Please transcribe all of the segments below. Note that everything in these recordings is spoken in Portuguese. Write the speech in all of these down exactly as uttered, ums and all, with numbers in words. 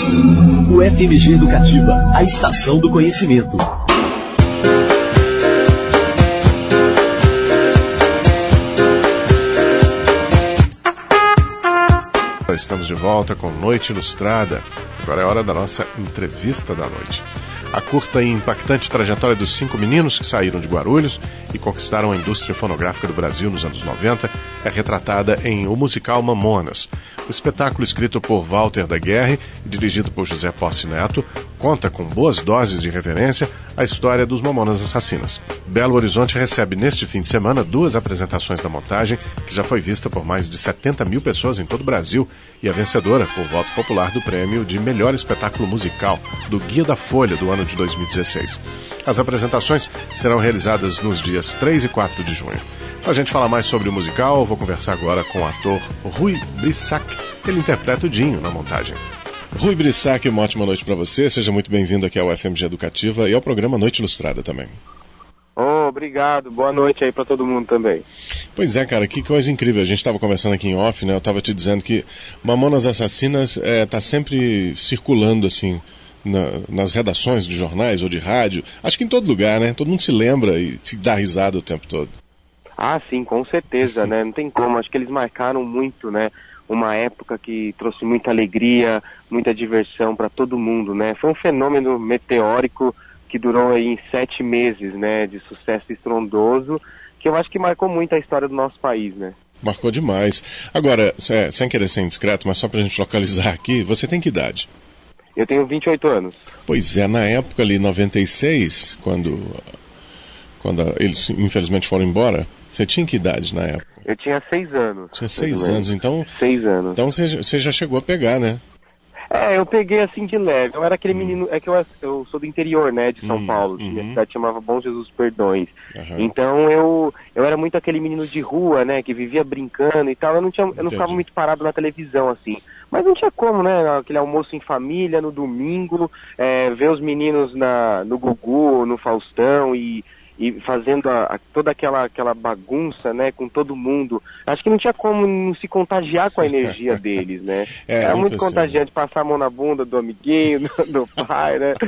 O F M G Educativa, a estação do conhecimento. Estamos de volta com Noite Ilustrada. Agora é hora da nossa entrevista da noite. A curta e impactante trajetória dos cinco meninos que saíram de Guarulhos e conquistaram a indústria fonográfica do Brasil nos anos noventa é retratada em O Musical Mamonas. O espetáculo, escrito por Walter da Guerre e dirigido por José Posse Neto, conta com boas doses de reverência a história dos Mamonas Assassinas. Belo Horizonte recebe neste fim de semana duas apresentações da montagem, que já foi vista por mais de setenta mil pessoas em todo o Brasil e a vencedora por voto popular do prêmio de melhor espetáculo musical do Guia da Folha do ano de dois mil e dezesseis. As apresentações serão realizadas nos dias três e quatro de junho. Para a gente falar mais sobre o musical, vou conversar agora com o ator Rui Brissac. Ele interpreta o Dinho na montagem. Rui Brissac, uma ótima noite para você. Seja muito bem-vindo aqui ao F M G Educativa e ao programa Noite Ilustrada também. Oh, obrigado. Boa noite aí para todo mundo também. Pois é, cara, que coisa incrível. A gente estava conversando aqui em off, né? Eu estava te dizendo que Mamonas Assassinas está é, sempre circulando, assim, na, nas redações de jornais ou de rádio. Acho que em todo lugar, né? Todo mundo se lembra e dá risada o tempo todo. Ah, sim, com certeza, né? Não tem como. Acho que eles marcaram muito, né? Uma época que trouxe muita alegria, muita diversão para todo mundo, né? Foi um fenômeno meteórico que durou aí em sete meses, né? De sucesso estrondoso, que eu acho que marcou muito a história do nosso país, né? Marcou demais. Agora, sem querer ser indiscreto, mas só pra gente localizar aqui, você tem que idade? Eu tenho vinte e oito anos. Pois é, na época ali, noventa e seis, quando, quando eles infelizmente foram embora, você tinha que idade na época? Eu tinha seis anos. Tinha seis anos, então... Seis anos. Então você, você já chegou a pegar, né? É, eu peguei assim de leve. Eu era aquele hum. menino... É que eu, eu sou do interior, né, de São hum, Paulo. Uhum. Minha cidade chamava Bom Jesus Perdões. Uhum. Então eu, eu era muito aquele menino de rua, né, que vivia brincando e tal. Eu não, tinha, eu não ficava muito parado na televisão, assim. Mas não tinha como, né, aquele almoço em família no domingo, é, ver os meninos na, no Gugu, no Faustão e... e fazendo a, a, toda aquela, aquela bagunça, né, com todo mundo. Acho que não tinha como não se contagiar com a energia deles, né? É, Era muito contagiante passar a mão na bunda do amiguinho, do, do pai, né?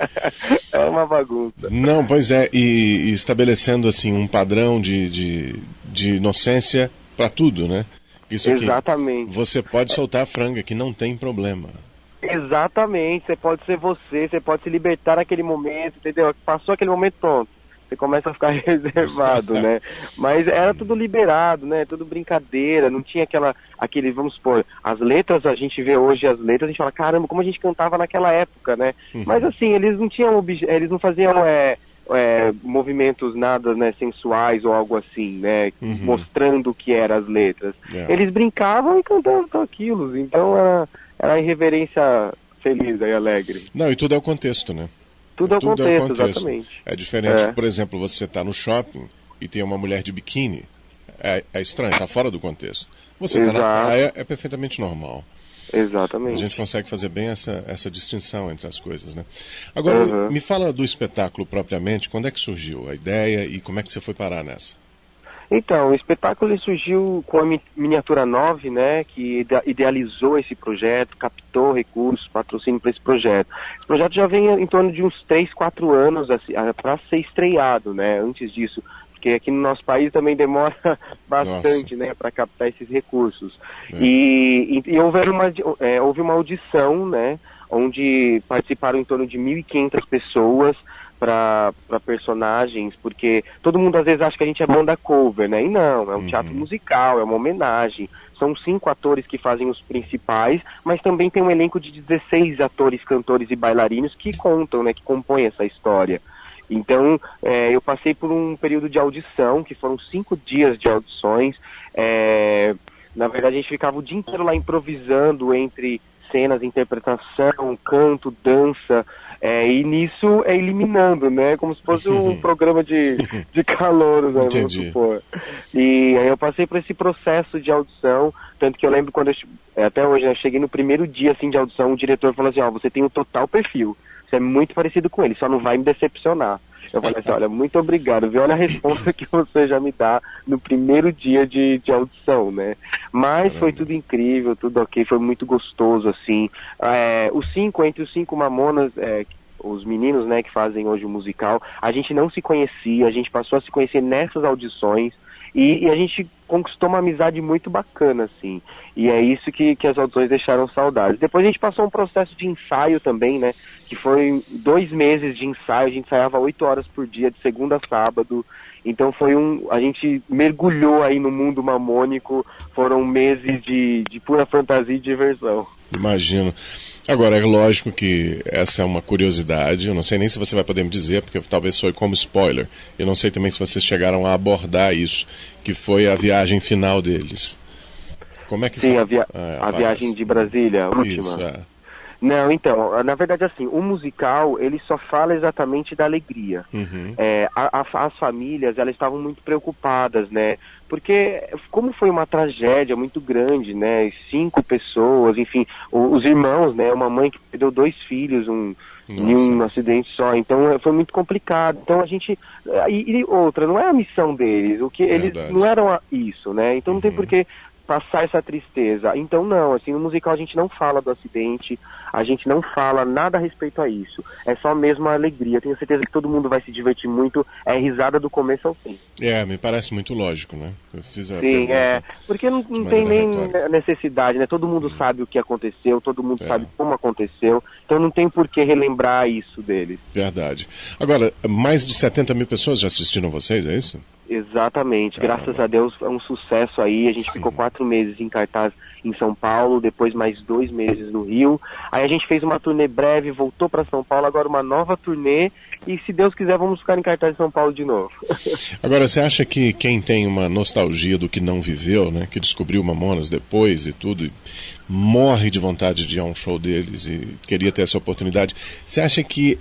É uma bagunça. Não, pois é, e, e estabelecendo, assim, um padrão de, de, de inocência para tudo, né? Isso aqui, exatamente. Você pode soltar a franga, que não tem problema. Exatamente, você pode ser você, você pode se libertar naquele momento, entendeu? Passou aquele momento, pronto. Você começa a ficar reservado, né? Mas era tudo liberado, né? Tudo brincadeira, não tinha aquela, aquele, vamos supor, as letras, a gente vê hoje as letras, a gente fala, caramba, como a gente cantava naquela época, né? Uhum. Mas assim, eles não tinham, obje- eles não faziam é, é, movimentos nada, né, sensuais ou algo assim, né? Uhum. Mostrando o que eram as letras. Yeah. Eles brincavam e cantavam com aquilo, então era, era a irreverência feliz e alegre. Não, e tudo é o contexto, né? Tudo, Tudo é o contexto, é o contexto, exatamente. É diferente, é. por exemplo, você está no shopping e tem uma mulher de biquíni, é, é estranho, está fora do contexto. Você está na praia, é perfeitamente normal. Exatamente. A gente consegue fazer bem essa, essa distinção entre as coisas, né? Agora, uhum. me fala do espetáculo propriamente, quando é que surgiu a ideia e como é que você foi parar nessa? Então, o espetáculo surgiu com a Miniatura nove, né, que idealizou esse projeto, captou recursos, patrocínio para esse projeto. Esse projeto já vem em torno de uns três, quatro anos assim, para ser estreado, né, antes disso, porque aqui no nosso país também demora bastante, Nossa. né, para captar esses recursos. É. E, e, e houve, uma, é, houve uma audição, né, onde participaram em torno de mil e quinhentas pessoas, para personagens, porque todo mundo às vezes acha que a gente é banda cover, né? E não, é um uhum. teatro musical, é uma homenagem. São cinco atores que fazem os principais, mas também tem um elenco de dezesseis atores, cantores e bailarinos que contam, né? Que compõem essa história. Então, é, eu passei por um período de audição, que foram cinco dias de audições. É, na verdade, a gente ficava o dia inteiro lá improvisando entre cenas, interpretação, canto, dança, é, e nisso é eliminando, né? Como se fosse um programa de, de calouros, né? Vamos supor. E aí eu passei por esse processo de audição, tanto que eu lembro quando eu, até hoje, né, eu cheguei no primeiro dia assim, de audição, o diretor falou assim, ó, você tem o total perfil, você é muito parecido com ele, só não vai me decepcionar. Eu falei assim, olha, muito obrigado, viu? Olha a resposta que você já me dá no primeiro dia de, de audição, né? Mas Caramba. Foi tudo incrível, tudo ok, foi muito gostoso, assim. É, os cinco, entre os cinco Mamonas, é, os meninos, né, que fazem hoje o musical, a gente não se conhecia, a gente passou a se conhecer nessas audições, e, e a gente conquistou uma amizade muito bacana, assim, e é isso que, que as audições deixaram saudades. Depois a gente passou um processo de ensaio também, né, que foi dois meses de ensaio, a gente ensaiava oito horas por dia, de segunda a sábado, então foi um, a gente mergulhou aí no mundo mamônico, foram meses de, de pura fantasia e diversão. Imagino. Agora, é lógico que essa é uma curiosidade, eu não sei nem se você vai poder me dizer, porque talvez foi como spoiler. Eu não sei também se vocês chegaram a abordar isso, que foi a viagem final deles. Como é que Sim, a, via é, a viagem de Brasília, a última. Isso, é. Não, então, na verdade, assim, o musical, ele só fala exatamente da alegria. Uhum. É, a, a, as famílias, elas estavam muito preocupadas, né? Porque, como foi uma tragédia muito grande, né? Cinco pessoas, enfim, os, os irmãos, né? Uma mãe que perdeu dois filhos, um, em um acidente só, então foi muito complicado. Então a gente, e, e outra, não é a missão deles, o que eles não eram isso, né? Então não uhum. tem por que passar essa tristeza. Então não, assim, no musical a gente não fala do acidente, a gente não fala nada a respeito a isso. É só mesmo a alegria. Tenho certeza que todo mundo vai se divertir muito, é risada do começo ao fim. É, me parece muito lógico, né? Eu fiz a Sim, é, porque não, não tem nem retórica. necessidade, né? Todo mundo hum. sabe o que aconteceu, todo mundo é. sabe como aconteceu, então não tem por que relembrar isso deles. Verdade. Agora, mais de setenta mil pessoas já assistiram vocês, é isso? Exatamente, Caramba. Graças a Deus é um sucesso aí, a gente Sim. ficou quatro meses em cartaz em São Paulo, depois mais dois meses no Rio, aí a gente fez uma turnê breve, voltou para São Paulo, agora uma nova turnê, e se Deus quiser vamos ficar em cartaz em São Paulo de novo. Agora, você acha que quem tem uma nostalgia do que não viveu, né, que descobriu Mamonas depois e tudo, e morre de vontade de ir a um show deles e queria ter essa oportunidade, você acha que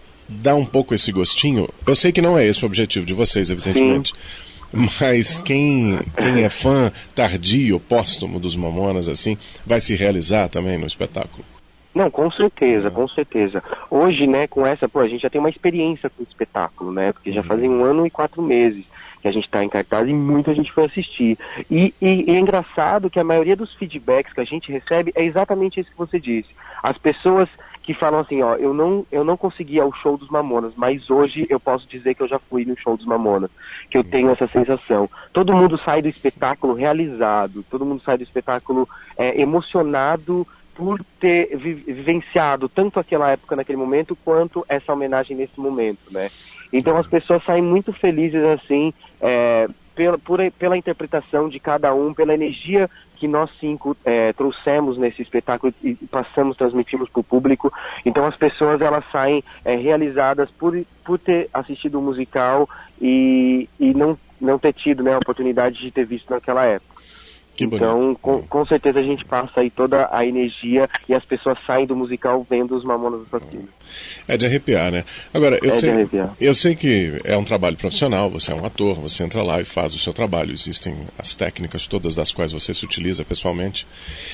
dá um pouco esse gostinho? Eu sei que não é esse o objetivo de vocês, evidentemente. Sim. Mas quem, quem é fã tardio, póstumo dos Mamonas, assim, vai se realizar também no espetáculo? Não, com certeza, é. com certeza. Hoje, né, com essa, pô, a gente já tem uma experiência com o espetáculo, né? Porque já fazem um ano e quatro meses que a gente está em cartaz e muita gente foi assistir. E, e, e é engraçado que a maioria dos feedbacks que a gente recebe é exatamente isso que você disse. As pessoas que falam assim, ó, eu não, eu não consegui ir ao show dos Mamonas, mas hoje eu posso dizer que eu já fui no show dos Mamonas, que eu tenho essa sensação. Todo mundo sai do espetáculo realizado, todo mundo sai do espetáculo é, emocionado por ter vi vivenciado tanto aquela época naquele momento, quanto essa homenagem nesse momento, né? Então as pessoas saem muito felizes, assim, é, pela, por, pela interpretação de cada um, pela energia que nós cinco é, trouxemos nesse espetáculo e passamos, transmitimos para o público. Então as pessoas, elas saem é, realizadas por, por ter assistido o musical e, e não, não ter tido, né, a oportunidade de ter visto naquela época. Que então, com, com certeza a gente passa aí toda a energia e as pessoas saem do musical vendo os Mamonas Assassinos. É de arrepiar, né? Agora, eu, é sei, de arrepiar. eu sei que é um trabalho profissional, você é um ator, você entra lá e faz o seu trabalho, existem as técnicas todas das quais você se utiliza pessoalmente,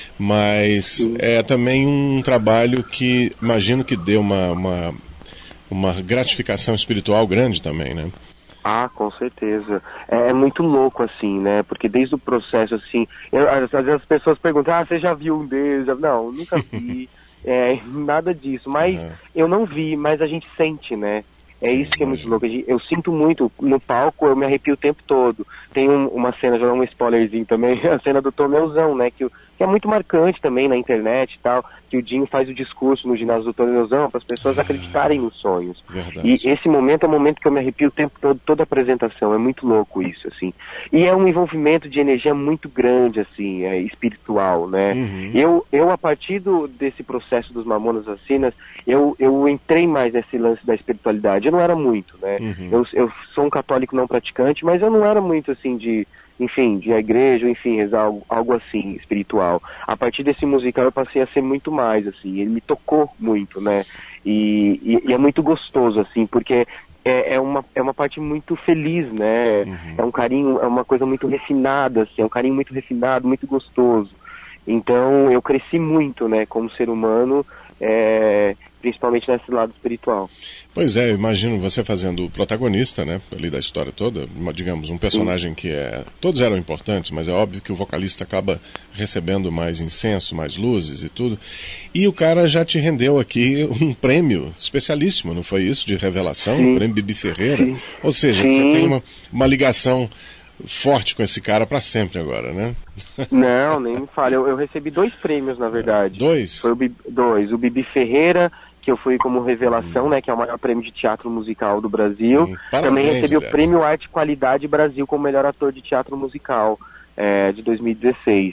mas Sim. é também um trabalho que imagino que dê uma, uma, uma gratificação espiritual grande também, né? Ah, com certeza. É, é muito louco, assim, né? Porque desde o processo, assim... Eu, às vezes as pessoas perguntam, ah, você já viu um deles? Não, nunca vi. é, nada disso. Mas uhum. eu não vi, mas a gente sente, né? É Sim, isso que é muito louco. Eu sinto muito, no palco eu me arrepio o tempo todo. Tem um, uma cena, já dá um spoilerzinho também, a cena do Tomeuzão, né? Que, que é muito marcante também na internet e tal, que o Dinho faz o discurso no ginásio do Tomeuzão para as pessoas ah, acreditarem nos sonhos. Verdade. E esse momento é o momento que eu me arrepio o tempo todo, toda a apresentação. É muito louco isso, assim. E é um envolvimento de energia muito grande, assim, é, espiritual, né? Uhum. Eu, eu, a partir do, desse processo dos Mamonas Assassinas, eu, eu entrei mais nesse lance da espiritualidade. Eu não era muito, né? Uhum. Eu, eu sou um católico não praticante, mas eu não era muito, assim, de... enfim, de igreja, enfim, rezar algo, algo assim, espiritual. A partir desse musical eu passei a ser muito mais, assim, ele me tocou muito, né, e, e, e é muito gostoso, assim, porque é, é, uma, é uma parte muito feliz, né, uhum. é um carinho, é uma coisa muito refinada, assim, é um carinho muito refinado, muito gostoso. Então eu cresci muito, né, como ser humano, é, principalmente nesse lado espiritual. Pois é, eu imagino você fazendo o protagonista, né, ali da história toda, uma, digamos, um personagem Sim. que é... Todos eram importantes, mas é óbvio que o vocalista acaba recebendo mais incenso, mais luzes e tudo. E o cara já te rendeu aqui um prêmio especialíssimo, não foi isso? De revelação, Sim. o prêmio Bibi Ferreira. Sim. Ou seja, Sim. você tem uma, uma ligação forte com esse cara para sempre agora, né? Não, nem me fale. Eu, eu recebi dois prêmios, na verdade. Dois? Foi o Bibi, dois. O Bibi Ferreira, que eu fui como revelação, hum. né, que é o maior prêmio de teatro musical do Brasil. Sim, parabéns, também recebi aliás. o prêmio Arte Qualidade Brasil como melhor ator de teatro musical é, de dois mil e dezesseis.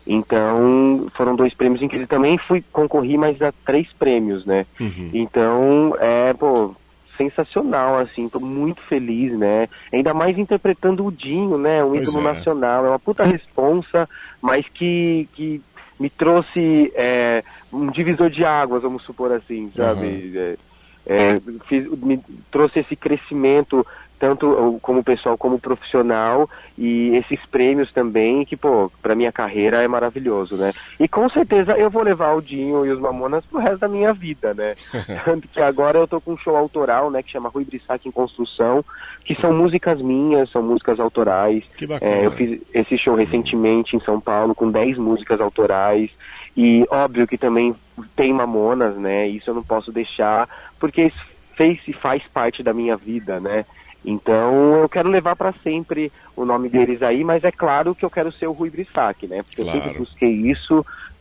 Então, foram dois prêmios em que eu também fui concorri, mas a três prêmios, né? Uhum. Então, é, pô, sensacional, assim, tô muito feliz, né? Ainda mais interpretando o Dinho, né? Um ídolo é. nacional. É uma puta responsa, mas que... que me trouxe é, um divisor de águas, vamos supor assim, sabe? Uhum. É, é, fiz, me trouxe esse crescimento, tanto como pessoal como profissional, e esses prêmios também, que, pô, pra minha carreira é maravilhoso, né? E com certeza eu vou levar o Dinho e os Mamonas pro resto da minha vida, né? Tanto que agora eu tô com um show autoral, né, que chama Rui Brissac em Construção, que são músicas minhas, são músicas autorais. Que bacana. É, eu fiz esse show recentemente em São Paulo com dez músicas autorais, e óbvio que também tem Mamonas, né? Isso eu não posso deixar, porque isso fez e faz parte da minha vida, né? Então eu quero levar para sempre o nome deles aí, mas é claro que eu quero ser o Rui Brissac, né? Porque claro. eu sempre busquei isso,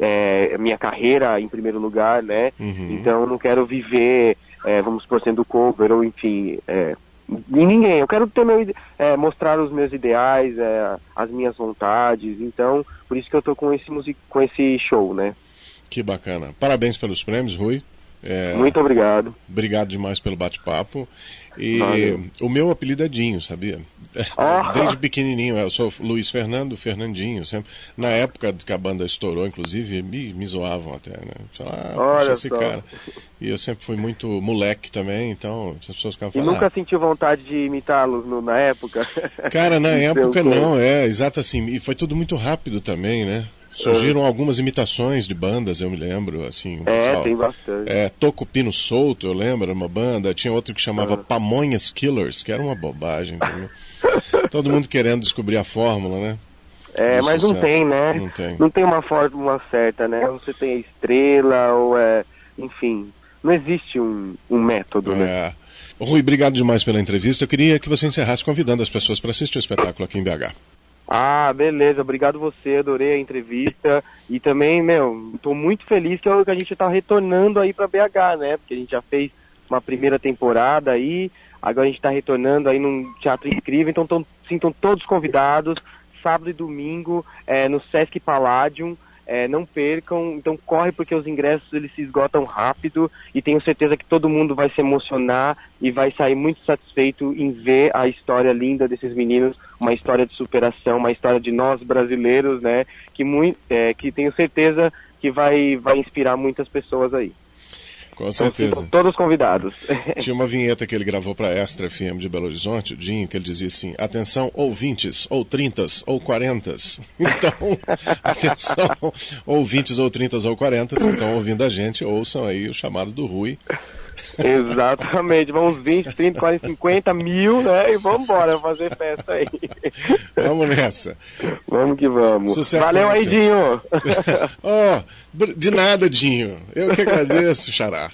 é, minha carreira em primeiro lugar, né? Uhum. Então eu não quero viver, é, vamos supor, sendo cover ou enfim, é, em ninguém. Eu quero ter meu, é, mostrar os meus ideais, é, as minhas vontades. Então por isso que eu tô com esse, music, com esse show, né? Que bacana. Parabéns pelos prêmios, Rui. É, Muito obrigado. Obrigado demais pelo bate-papo. E Valeu. O meu apelido é Dinho, sabia? Oh. Desde pequenininho, eu sou Luiz Fernando, Fernandinho. Sempre. Na época que a banda estourou, inclusive, me, me zoavam até, né? Falaram, ah, puxa esse cara. E eu sempre fui muito moleque também, então as pessoas ficavam falando. E nunca ah, sentiu vontade de imitá-los no, na época? Cara, na época não, é, exato assim. E foi tudo muito rápido também, né? Surgiram uhum. algumas imitações de bandas, eu me lembro, assim. É, pessoal, tem bastante. É, Toco Pino Solto, eu lembro, uma banda. Tinha outro que chamava uhum. Pamonhas Killers, que era uma bobagem também. Todo mundo querendo descobrir a fórmula, né? É, mas sucesso. não tem, né? Não tem. Não tem uma fórmula certa, né? Você tem a estrela, ou é... Enfim, não existe um, um método, é. né? Rui, obrigado demais pela entrevista. Eu queria que você encerrasse convidando as pessoas para assistir o espetáculo aqui em B H. Ah, beleza, obrigado você, adorei a entrevista e também, meu, tô muito feliz que, eu, que a gente tá retornando aí pra B H, né, porque a gente já fez uma primeira temporada aí, agora a gente tá retornando aí num teatro incrível, então tão, sintam todos convidados, sábado e domingo, é, no Sesc Palladium. É, não percam, então corre porque os ingressos eles se esgotam rápido e tenho certeza que todo mundo vai se emocionar e vai sair muito satisfeito em ver a história linda desses meninos, uma história de superação, uma história de nós brasileiros, né, que, muito, é, que tenho certeza que vai, vai inspirar muitas pessoas aí. Com certeza. Então, todos convidados. Tinha uma vinheta que ele gravou para a Extra F M de Belo Horizonte, o Dinho, que ele dizia assim, atenção, ouvintes, ou trintas, ou quarentas. Então, atenção, ouvintes, ou trintas, ou quarentas, que estão ouvindo a gente, ouçam aí o chamado do Rui. Exatamente, vamos vinte, trinta, quarenta, cinquenta mil, né? E vamos embora fazer festa aí. Vamos nessa. Vamos que vamos. Sucesso. Valeu aí, Dinho. Oh, de nada, Dinho. Eu que agradeço, Xará.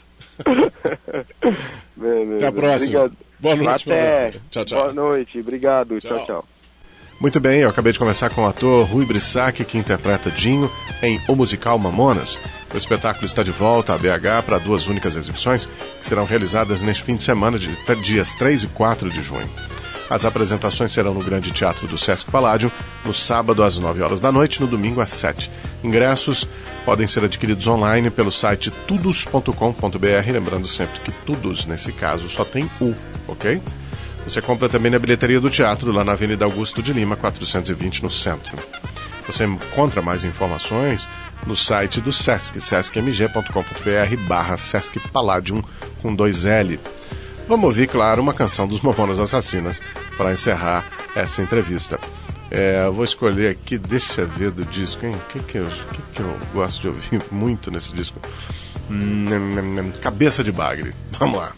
Beleza. Até a próxima. Obrigado. Boa noite para você. Tchau, tchau. Boa noite, obrigado. Tchau, tchau. tchau. Muito bem, eu acabei de conversar com o ator Rui Brissac, que interpreta Dinho em O Musical Mamonas. O espetáculo está de volta a B H para duas únicas exibições, que serão realizadas neste fim de semana, de dias três e quatro de junho. As apresentações serão no Grande Teatro do Sesc Palladium, no sábado às nove horas da noite, no domingo às sete. Ingressos podem ser adquiridos online pelo site tudos ponto com ponto b r, lembrando sempre que Tudos, nesse caso, só tem U, ok? Você compra também na bilheteria do teatro, lá na Avenida Augusto de Lima, quatrocentos e vinte, no centro. Você encontra mais informações no site do Sesc, sesc m g ponto com ponto b r barra Sesc Palladium com dois L. Vamos ouvir, claro, uma canção dos Mamonas Assassinas para encerrar essa entrevista. É, eu vou escolher aqui, deixa eu ver do disco, hein? O que, que, eu, que, que eu gosto de ouvir muito nesse disco? hum, cabeça de bagre. Vamos lá.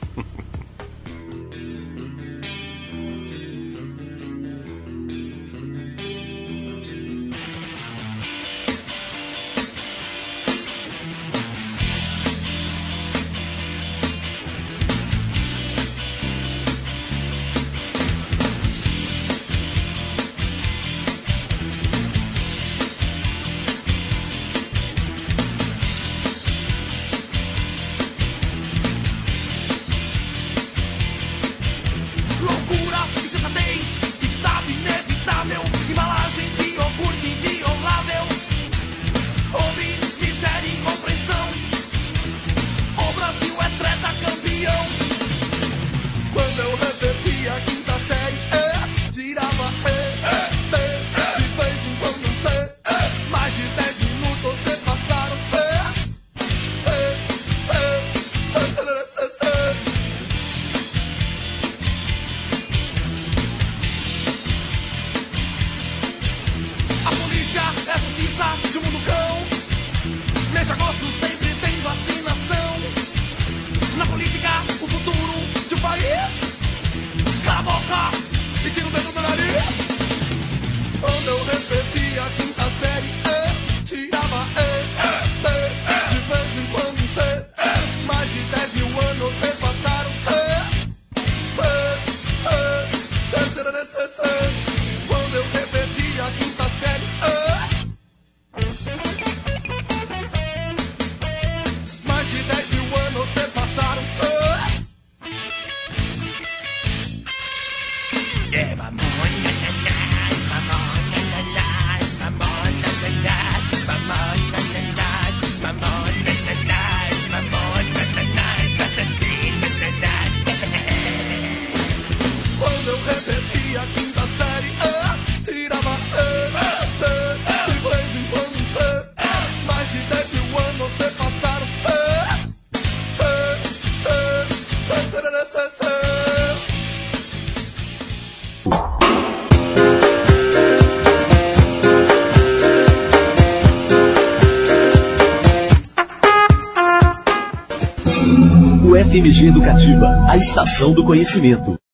F M G Educativa, a estação do conhecimento.